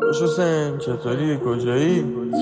خوش حسین چطوری کجایی؟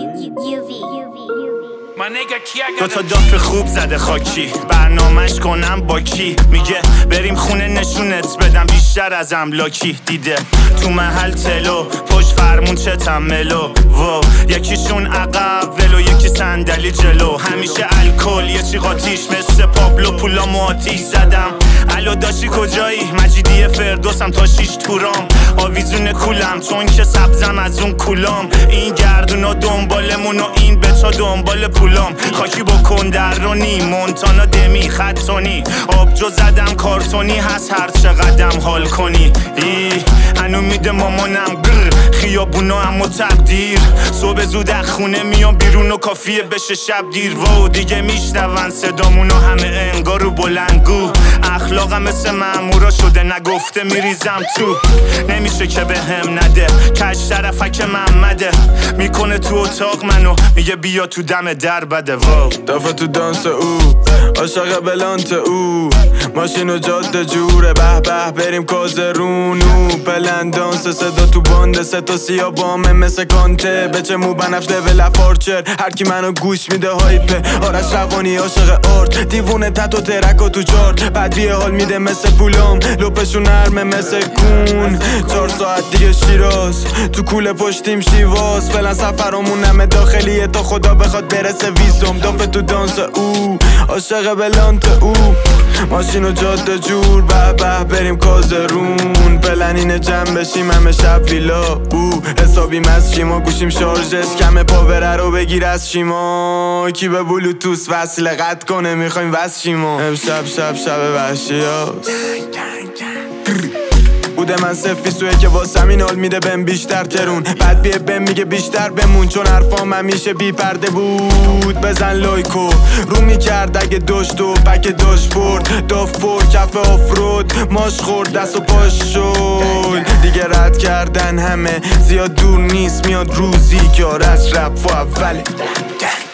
دوتا داف خوب زده خاکی برنامهش کنم با کی میگه بریم خونه نشونت بدم بیشتر از املاکی دیده تو محل تلو پشت فرمون چتم ملو و یکیشون عقب ولو یکی صندلی جلو همیشه الکل یه چی قاتیش مثل پابلو پولامو آتیش زدم الو داشتی کجایی مجیدی فردوسم تا 6 تورام آویزون کولم چون که سبزم از اون کولام این گردونا دنبالمون و این بچا دنبال پولام خاکی بکن در رونی مونتانا دمی خطونی آبجو زدم کارتونی هست هر چقدم حال کنی هنو میده مامانم خیابونا اما تقدیر صبح زود خونه میام بیرون و کافیه بشه شب دیر و دیگه میشنون صدامونو همه انگار رو بلندگو اخلاقم مثل مامورا شده نگفته میریزم تو نمیشه که به هم نده کج طرفک محمده میکنه تو اتاق منو میگه بیا تو دم در بده دافه تو دانس او عاشق بلانت او ماشین و جاده جوره به به بریم کازرونو پلن دانس صدا تو باند سه تا سیا بامه مثل کانته بچه مو بنفش لول افارچر هر کی منو گوش میده هایپه آرش روانی عاشق آرت دیوونه تت و ترک و تو چارت بعد بیه حال میده مثل پولام لپشون نرمه مثل کون 4 ساعت دیگه شیراز تو کوله پشتیم شیواز فعلا سفرمون نمه داخلیه تا خدا بخواد برسه ویزم دافه تو دانس او عاشق بلانت او ماشین و جاده جور به به بریم کازرون پلنین جمع بشیم همه شب ویلا او حسابیم از شیما گوشیم شارژش کمه پاوره رو بگیر از شیما کی به بلوتوس وصله قطع کنه میخوایم وصل شیما امشب شب وحشی هاست بوده من سفیسوه که واسم این حال میده بهم بیشتر ترون بعد بیه بهم میگه بیشتر بمون چون حرفام همیشه بی پرده بود بزن لایکو رو میکرد اگه داشت و بک داشت برد داف پر کف آفرود ماش خورد دست و پاش شد دیگه رد کردن همه زیاد دور نیست میاد روزی که آرش رپ و اوله